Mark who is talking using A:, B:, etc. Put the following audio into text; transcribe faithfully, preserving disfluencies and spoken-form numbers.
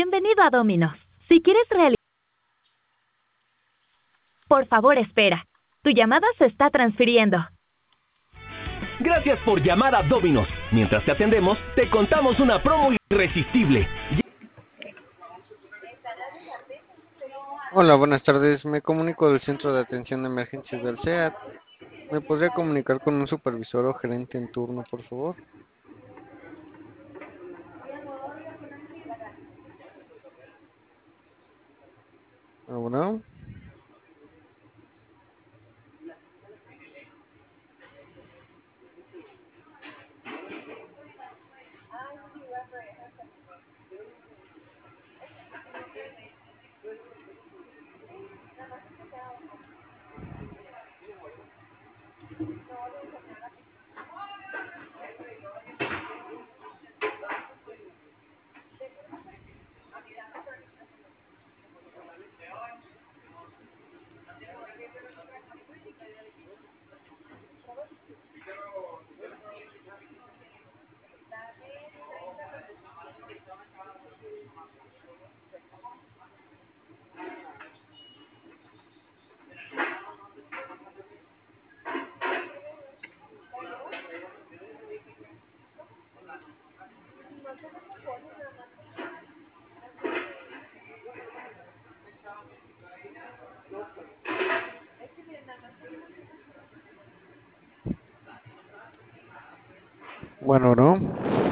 A: Bienvenido a Domino's. Si quieres realizar... Por favor, espera. Tu llamada se está transfiriendo.
B: Gracias por llamar a Domino's. Mientras te atendemos, te contamos una promo irresistible.
C: Hola, buenas tardes. Me comunico del Centro de Atención de Emergencias del C E A T. ¿Me podría comunicar con un supervisor o gerente en turno, por favor? Ah, bueno. Bueno, ¿no?